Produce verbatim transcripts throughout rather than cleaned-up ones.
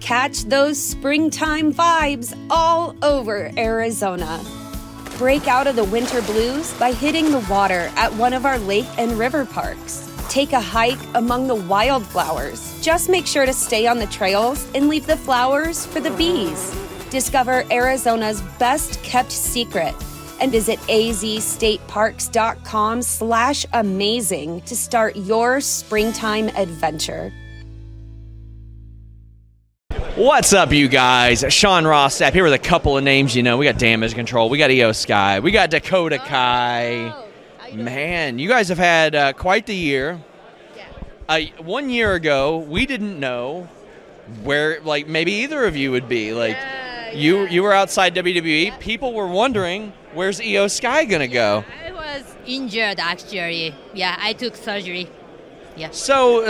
Catch those springtime vibes all over Arizona. Break out of the winter blues by hitting the water at one of our lake and river parks. Take a hike among the wildflowers. Just make sure to stay on the trails and leave the flowers for the bees. Discover Arizona's best kept secret and visit azstateparks.com slash amazing to start your springtime adventure. What's up, you guys? Sean Rossap here with a couple of names you know. We got Damage Control, we got Io Sky, we got Dakota Kai. Man, you guys have had uh, quite the year. Uh, one year ago, we didn't know where, like, maybe either of you would be. Like, yeah, you yeah. you were outside W W E. Yeah. People were wondering, where's Io Sky gonna go? I was injured, actually. Yeah, I took surgery. Yeah. So,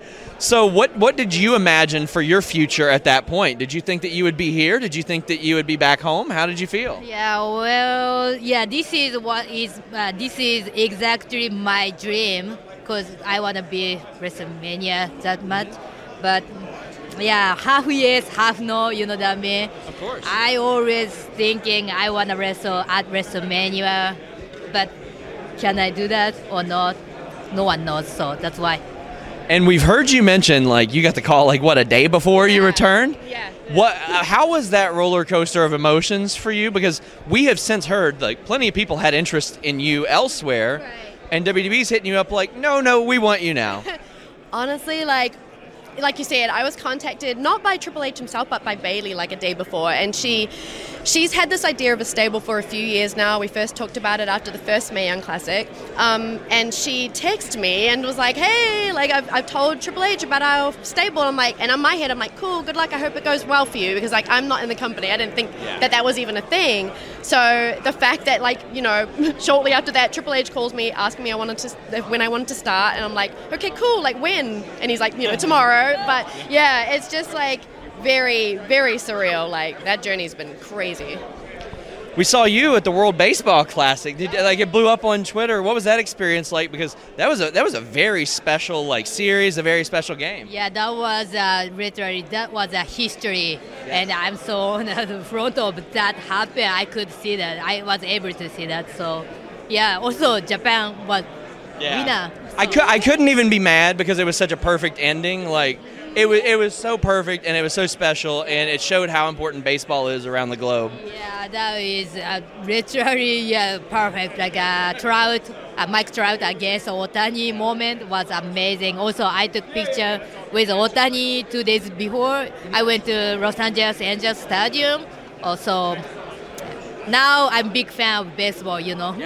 so what what did you imagine for your future at that point? Did you think that you would be here? Did you think that you would be back home? How did you feel? Yeah, well, yeah, this is what is, uh, this is exactly my dream, because I want to be WrestleMania that much. But, yeah, half yes, half no, you know what I mean? Of course. I always thinking I want to wrestle at WrestleMania, but can I do that or not? No one knows, so that's why. And we've heard you mention, like, you got the call, like, what, a day before you returned? Yeah. What? Uh, how was that roller coaster of emotions for you? Because we have since heard, like, plenty of people had interest in you elsewhere, Right. and W W E's hitting you up like, no, no, we want you now. Honestly, like, like you said, I was contacted not by Triple H himself, but by Bayley like a day before, and she, she's had this idea of a stable for a few years now. We first talked about it after the first Mae Young Classic, um, and she texted me and was like, "Hey, like I've, I've told Triple H about our stable." I'm like, and in my head, I'm like, "Cool, good luck. I hope it goes well for you," because like I'm not in the company. I didn't think Yeah. that that was even a thing. So the fact that like you know, shortly after that, Triple H calls me asking me I wanted to when I wanted to start, and I'm like, "Okay, cool. Like when?" And he's like, "You know, tomorrow." But yeah, it's just like very, very surreal. Like that journey's been crazy. We saw you at the World Baseball Classic. Did, like, it blew up on Twitter. What was that experience like? Because that was a that was a very special like series, a very special game. Yeah, that was uh, literally, that was a history. And I'm so on the front of that happened. I could see that. I was able to see that. So, yeah, also Japan was winner. I, cou- I couldn't even be mad because it was such a perfect ending. Like, it was it was so perfect and it was so special, and it showed how important baseball is around the globe. Yeah, that is uh, literally yeah, perfect. Like uh, Trout, uh, Mike Trout against Otani moment was amazing. Also, I took picture with Otani two days before. I went to Los Angeles Angels Stadium. Also, now I'm big fan of baseball, you know.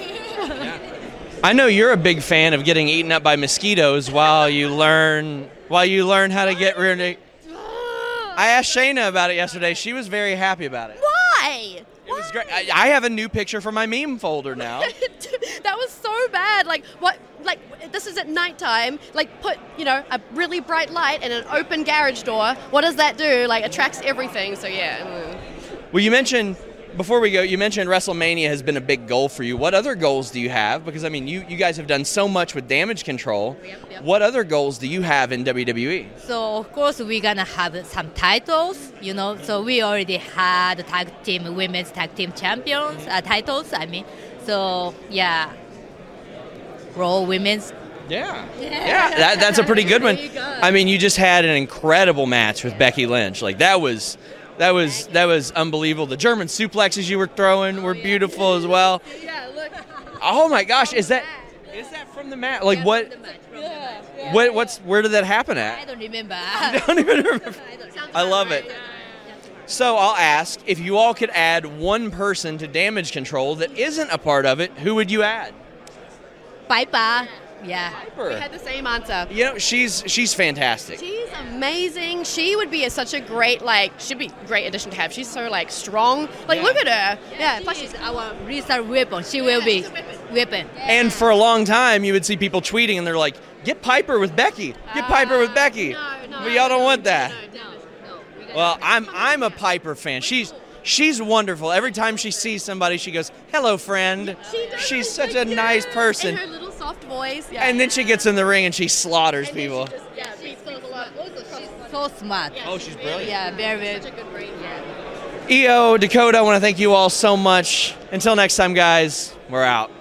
I know you're a big fan of getting eaten up by mosquitoes while you learn while you learn how to get rid of. I asked Shayna about it yesterday. She was very happy about it. Why? It was great. I, I have a new picture for my meme folder now. That was so bad. Like what? Like this is at nighttime. Like put you know a really bright light in an open garage door. What does that do? Like attracts everything. So yeah. Mm. Well, you mentioned. Before we go, you mentioned WrestleMania has been a big goal for you. What other goals do you have? Because, I mean, you, you guys have done so much with Damage Control. Yep, yep. What other goals do you have in W W E? So, of course, we're going to have some titles, you know. So, we already had tag team, women's tag team champions, uh, titles, I mean. So, yeah, Raw women's. Yeah. Yeah, that, that's a pretty good one. There you go. I mean, you just had an incredible match with Becky Lynch. Like, that was... That was that was unbelievable. The German suplexes you were throwing were beautiful as well. Yeah. Look. Oh my gosh, is that is that from the match? Like what? Yeah. yeah. What what's where did that happen I at? don't remember. I don't even remember. I love it. So I'll ask, if you all could add one person to Damage Control that isn't a part of it, who would you add? Piper. Yeah. We had the same answer. You know, she's she's fantastic. She's amazing. She would be a, such a great, like, she'd be a great addition to have. She's so, like, strong. Like, Yeah. look at her. Yeah, She plus is she's our research weapon. She will be weapon. And for a long time, you would see people tweeting, and they're like, "Get Piper with Becky. Get Piper with Becky." no, no, but y'all don't want that. No, no. we gotta- Well, I'm I'm a Piper fan. She's she's wonderful. Every time she sees somebody, she goes, "Hello, friend." She does, She's such like, a nice yeah. person. And her little soft voice. Yeah. And then she gets in the ring and she slaughters And then people. she just, yeah, beats people up. Also, she's so smart. Oh, she's brilliant. Yeah, very, very. Such a good brain. Yeah. E O, Dakota, I want to thank you all so much. Until next time, guys, we're out.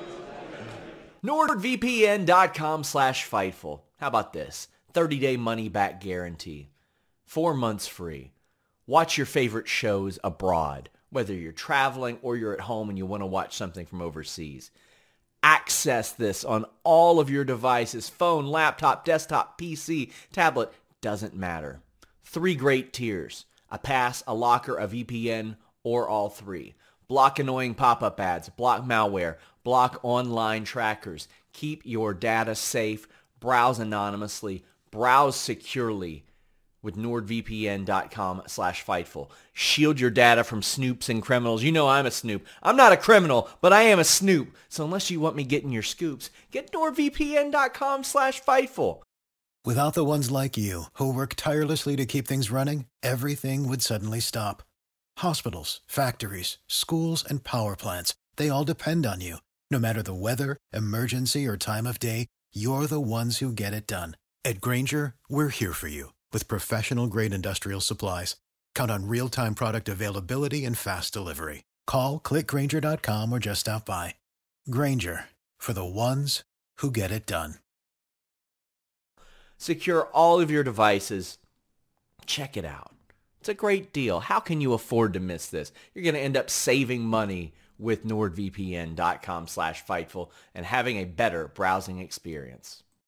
NordVPN.com slash Fightful. How about this? thirty-day money-back guarantee. Four months free. Watch your favorite shows abroad, whether you're traveling or you're at home and you want to watch something from overseas. Access this on all of your devices, phone, laptop, desktop, P C, tablet, doesn't matter. Three great tiers. A pass, a locker, a V P N, or all three. Block annoying pop-up ads, block malware, block online trackers. Keep your data safe, browse anonymously, browse securely with NordVPN.com slash Fightful. Shield your data from snoops and criminals. You know I'm a snoop. I'm not a criminal, but I am a snoop. So unless you want me getting your scoops, get NordVPN.com slash Fightful. Without the ones like you, who work tirelessly to keep things running, everything would suddenly stop. Hospitals, factories, schools, and power plants, they all depend on you. No matter the weather, emergency, or time of day, you're the ones who get it done. At Grainger, we're here for you with professional-grade industrial supplies. Count on real-time product availability and fast delivery. Call, click Grainger dot com, or just stop by. Grainger, for the ones who get it done. Secure all of your devices. Check it out. It's a great deal. How can you afford to miss this? You're going to end up saving money with NordVPN.com slash Fightful and having a better browsing experience.